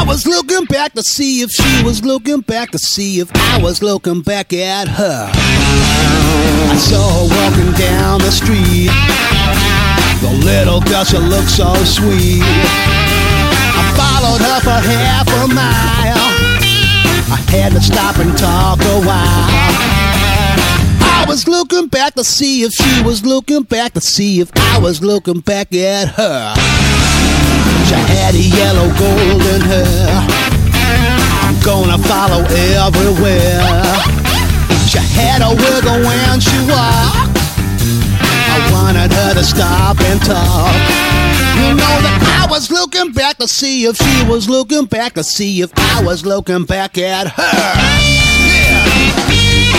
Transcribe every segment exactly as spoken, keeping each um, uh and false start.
was looking back to see if she was looking back to see if I was looking back at her. I saw her walking down the street. The little girl, she looked so sweet. I followed her for half a mile. I had to stop and talk a while. I was looking back to see if she was looking back to see if I was looking back at her. She had a yellow golden hair. I'm gonna follow everywhere. She had a wiggle when she walked. I wanted her to stop and talk. You know that I was looking back to see if she was looking back to see if I was looking back at her. Yeah.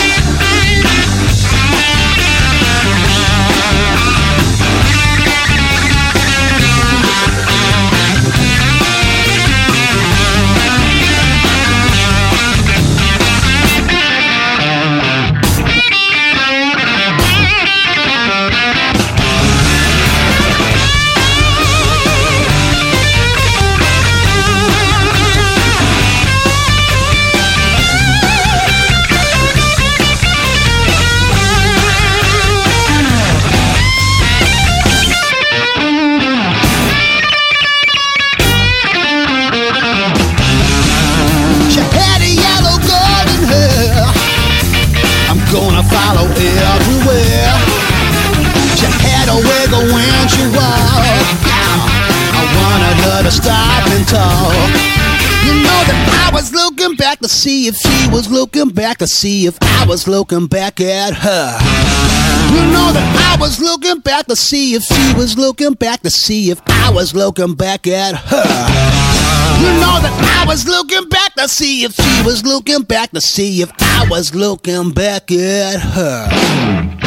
Gonna follow everywhere. She had a wiggle when she walked. I wanted her to stop and talk. You know that I was looking back to see if she was looking back to see if I was looking back at her. You know that I was looking back to see if she was looking back to see if I was looking back at her. You know that I was looking back to see if she was looking back to see if I was looking back at her.